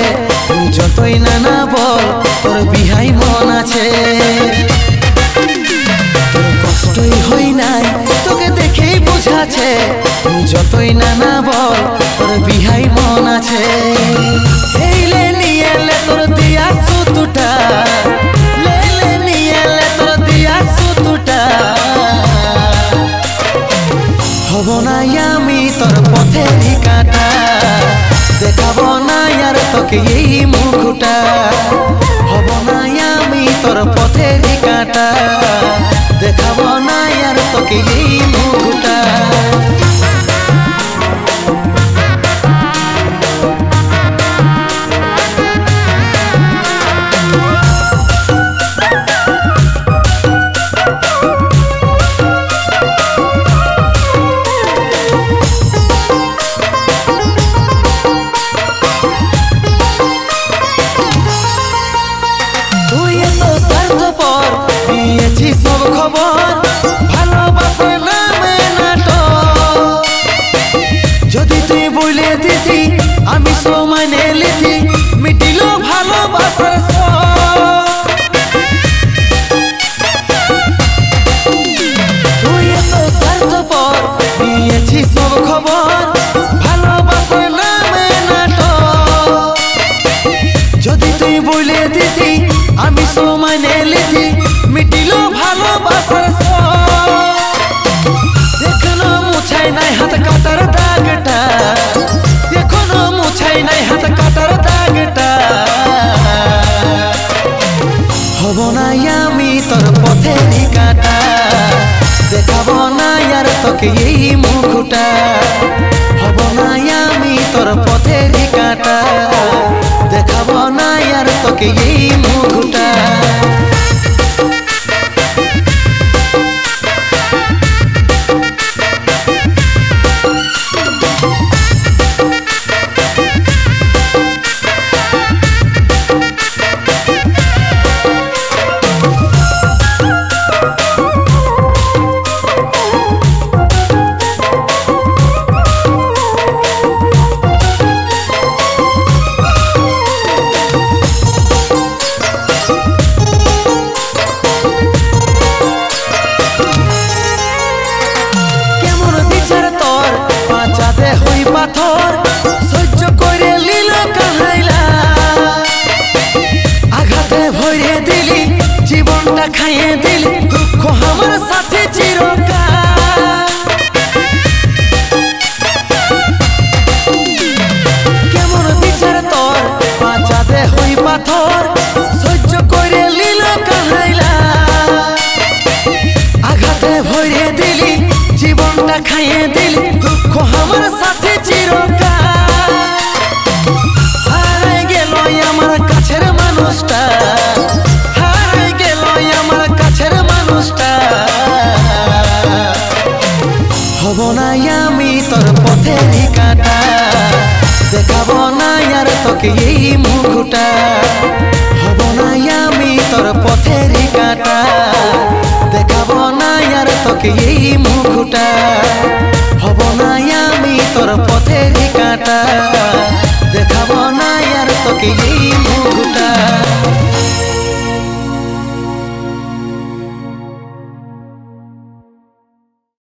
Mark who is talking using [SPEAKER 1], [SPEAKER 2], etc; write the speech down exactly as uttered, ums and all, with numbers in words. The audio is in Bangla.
[SPEAKER 1] তুই যতই না না বল তোর বিহাই মন আছে। তোর কষ্টই হই নাই তোকে দেখেই বুঝাছে, তুই যতই না না বল তোর বিহাই মন আছে। এইলে নিয়ে এলে তোর দিয়া সুতুটা, লেলে নিয়ে এলে তোর দিয়া সুতুটা, হব না আমি তোর পথেরই কাঁটা, দেখাবো না আর তোকে এই মুখটা। হব না আমি তোর পথেরই কাঁটা, দেখাবো না আর তোকে এই মুখটা। সব খবর ভালোবাসার নামে নাটক, যদি তুই বলে দিতি আমি সমানে লিখি মিটিল ভালোবাসার সব। তুই এত স্বার্থপর দিয়েছি সব খবর ভালোবাসার নামে নাটক, যদি তুই বলে দিতি আমি সমানে লিখি মিটিল ভালোবাসার সব। এখনো মুছাই নাই হাত কাটার দাগটা, এখনো মুছাই নাই হাত কাটার দাগটা, হব না আমি তোর পথেরই কাঁটা, দেখাবো না আর তোকে এই মুখটা। হব না আমি তোর পথেরই কাঁটা, দেখাবো না আর তোকে এই মুখটা। পাথর সহ্য করে লীল কাহাইলা, আঘাতে ভরে দিলি জীবনটা খাইয়ে দিলি, দুঃখ আমার সাথে চিরকাল। কেমন বিচার তোর বাঁচাতে হই পাথর সহ্য করে লীল কাহাইলা, আঘাতে ভরে দিলি জীবনটা খাইয়ে দিলি, দুঃখ আমার সাথে চিরকাল। হারাই গেল আমার কাছের মানুষটা, হারাই গেল আমার কাছের মানুষটা, হব না আমি তোর পথেরই কাঁটা, দেখাবো না আর তোকে এই মুখটা। হব না আমি তোর পথেরই কাঁটা, দেখাবো না আর তোকে এই মুখটা। হব না আমি তোর পথেরই কাঁটা, দেখাবো না আর তোকে এই